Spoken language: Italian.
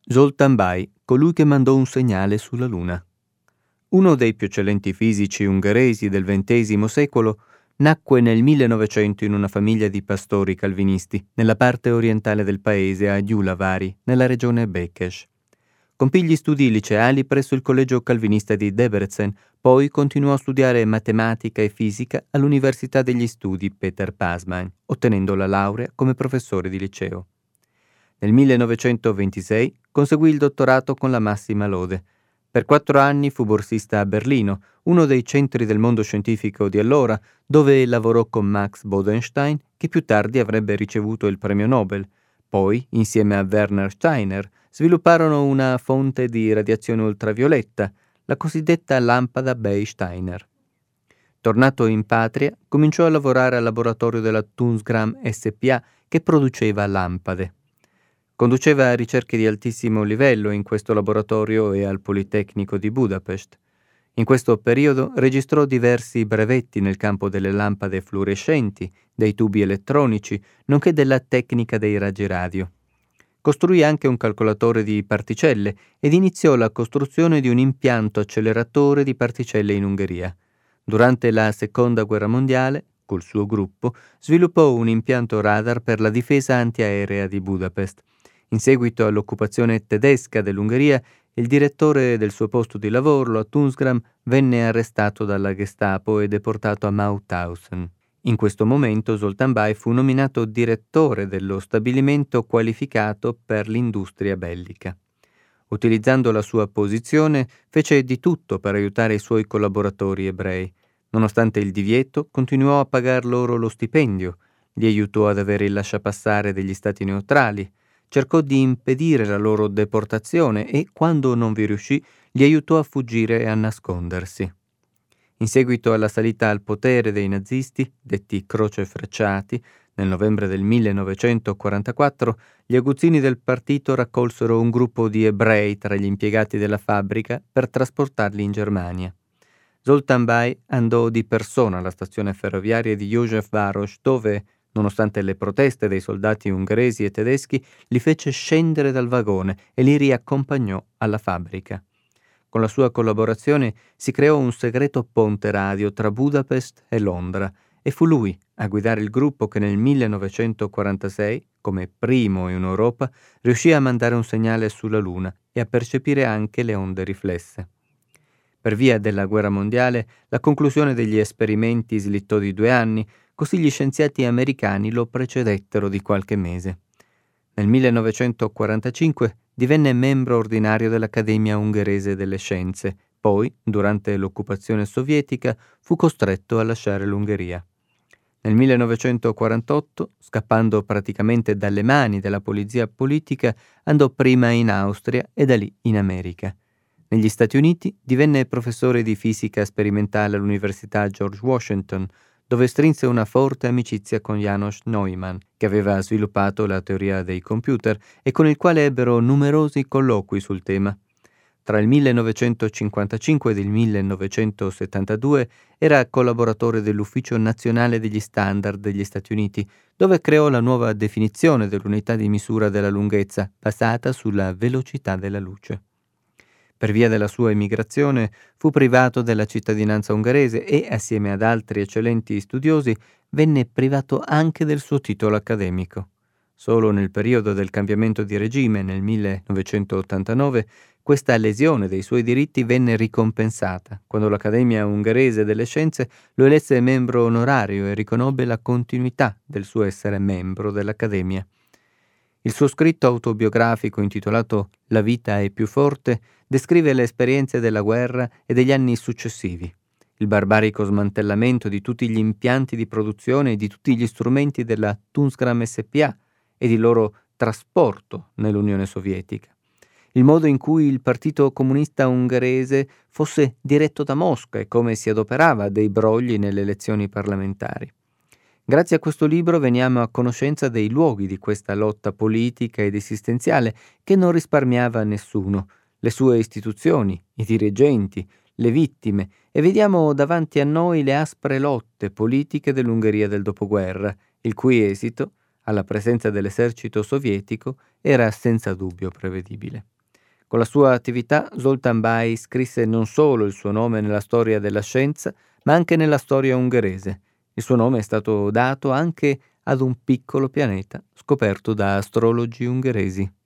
Zoltán Baj, colui che mandò un segnale sulla Luna. Uno dei più eccellenti fisici ungheresi del XX secolo, nacque nel 1900 in una famiglia di pastori calvinisti, nella parte orientale del paese, a Gyulavári, nella regione Békés. Compì gli studi liceali presso il collegio calvinista di Debrecen, poi continuò a studiare matematica e fisica all'Università degli Studi Peter Pázmány, ottenendo la laurea come professore di liceo. Nel 1926 conseguì il dottorato con la massima lode. Per 4 anni fu borsista a Berlino, uno dei centri del mondo scientifico di allora, dove lavorò con Max Bodenstein, che più tardi avrebbe ricevuto il premio Nobel. Poi, insieme a Werner Steiner, svilupparono una fonte di radiazione ultravioletta, la cosiddetta lampada Bay-Steiner. Tornato in patria, cominciò a lavorare al laboratorio della Tunstgram SpA che produceva lampade. Conduceva ricerche di altissimo livello in questo laboratorio e al Politecnico di Budapest. In questo periodo registrò diversi brevetti nel campo delle lampade fluorescenti, dei tubi elettronici, nonché della tecnica dei raggi radio. Costruì anche un calcolatore di particelle ed iniziò la costruzione di un impianto acceleratore di particelle in Ungheria. Durante la Seconda Guerra Mondiale, col suo gruppo, sviluppò un impianto radar per la difesa antiaerea di Budapest. In seguito all'occupazione tedesca dell'Ungheria, il direttore del suo posto di lavoro a Tunstgram venne arrestato dalla Gestapo e deportato a Mauthausen. In questo momento Zoltán Baj fu nominato direttore dello stabilimento qualificato per l'industria bellica. Utilizzando la sua posizione, fece di tutto per aiutare i suoi collaboratori ebrei. Nonostante il divieto, continuò a pagar loro lo stipendio, li aiutò ad avere il lasciapassare degli stati neutrali, cercò di impedire la loro deportazione e, quando non vi riuscì, li aiutò a fuggire e a nascondersi. In seguito alla salita al potere dei nazisti, detti croce-frecciati, nel novembre del 1944, gli aguzzini del partito raccolsero un gruppo di ebrei tra gli impiegati della fabbrica per trasportarli in Germania. Zoltán Baj andò di persona alla stazione ferroviaria di Józsefváros, dove, nonostante le proteste dei soldati ungheresi e tedeschi, li fece scendere dal vagone e li riaccompagnò alla fabbrica. Con la sua collaborazione si creò un segreto ponte radio tra Budapest e Londra e fu lui a guidare il gruppo che nel 1946, come primo in Europa, riuscì a mandare un segnale sulla Luna e a percepire anche le onde riflesse. Per via della guerra mondiale, la conclusione degli esperimenti slittò di 2 anni, così gli scienziati americani lo precedettero di qualche mese. Nel 1945 divenne membro ordinario dell'Accademia Ungherese delle Scienze, poi, durante l'occupazione sovietica, fu costretto a lasciare l'Ungheria. Nel 1948, scappando praticamente dalle mani della polizia politica, andò prima in Austria e da lì in America. Negli Stati Uniti divenne professore di fisica sperimentale all'Università George Washington, dove strinse una forte amicizia con János Neumann, che aveva sviluppato la teoria dei computer e con il quale ebbero numerosi colloqui sul tema. Tra il 1955 ed il 1972 era collaboratore dell'Ufficio Nazionale degli Standard degli Stati Uniti, dove creò la nuova definizione dell'unità di misura della lunghezza, basata sulla velocità della luce. Per via della sua emigrazione fu privato della cittadinanza ungherese e, assieme ad altri eccellenti studiosi, venne privato anche del suo titolo accademico. Solo nel periodo del cambiamento di regime, nel 1989, questa lesione dei suoi diritti venne ricompensata, quando l'Accademia Ungherese delle Scienze lo elesse membro onorario e riconobbe la continuità del suo essere membro dell'Accademia. Il suo scritto autobiografico intitolato La vita è più forte descrive le esperienze della guerra e degli anni successivi, il barbarico smantellamento di tutti gli impianti di produzione e di tutti gli strumenti della Tunstgram SpA e di loro trasporto nell'Unione Sovietica, il modo in cui il Partito Comunista Ungherese fosse diretto da Mosca e come si adoperava dei brogli nelle elezioni parlamentari. Grazie a questo libro veniamo a conoscenza dei luoghi di questa lotta politica ed esistenziale che non risparmiava nessuno, le sue istituzioni, i dirigenti, le vittime, e vediamo davanti a noi le aspre lotte politiche dell'Ungheria del dopoguerra, il cui esito, alla presenza dell'esercito sovietico, era senza dubbio prevedibile. Con la sua attività Zoltán Báy scrisse non solo il suo nome nella storia della scienza, ma anche nella storia ungherese. Il suo nome è stato dato anche ad un piccolo pianeta scoperto da astrologi ungheresi.